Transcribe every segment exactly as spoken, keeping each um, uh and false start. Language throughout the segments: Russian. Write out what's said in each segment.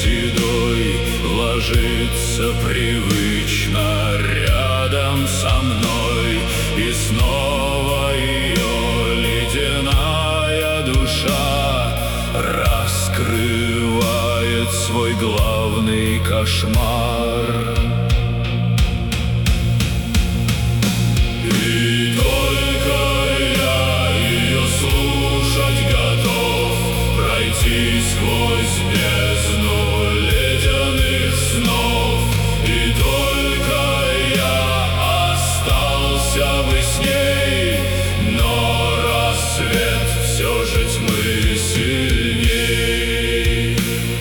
седой ложится привычно рядом со мной, и снова ее ледяная душа раскрывает свой главный кошмар. И только я ее слушать готов, пройти сквозь бездну ледяных снов. И только я остался бы с ней, но рассвет все же тьмы сильней.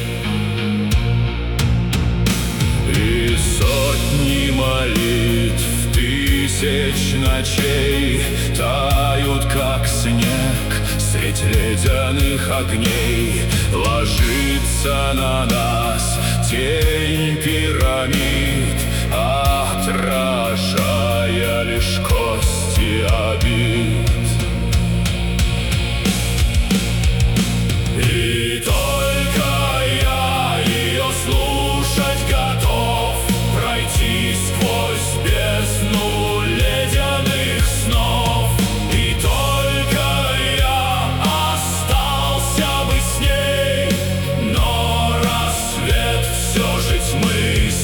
И сотни молитв, тысяч ночей тают, как снег, средь ледяных огней. Ложится на нас тень пирамид, отражая лишь кости обид. И только я ее слушать готов, пройти сквозь бездну ледяных снов. И только я остался бы с ней, но рассвет все же тьмы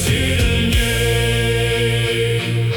сильней.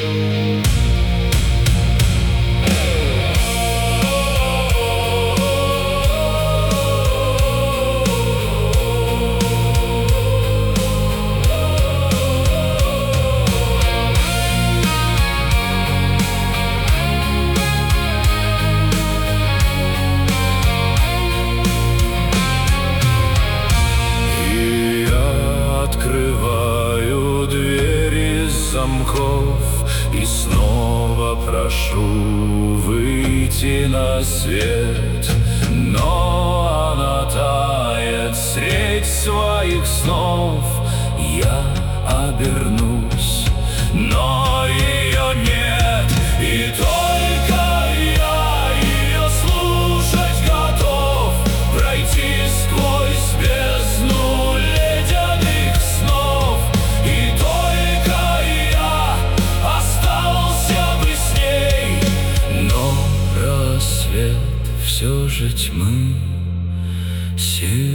Открываю двери замков и снова прошу выйти на свет, но она тает средь своих снов. Я обернусь, но ее нет. И только я ее слушать готов, пройти сквозь бездну ледяных снов. И только я остался бы с ней, но рассвет все же тьмы сильней.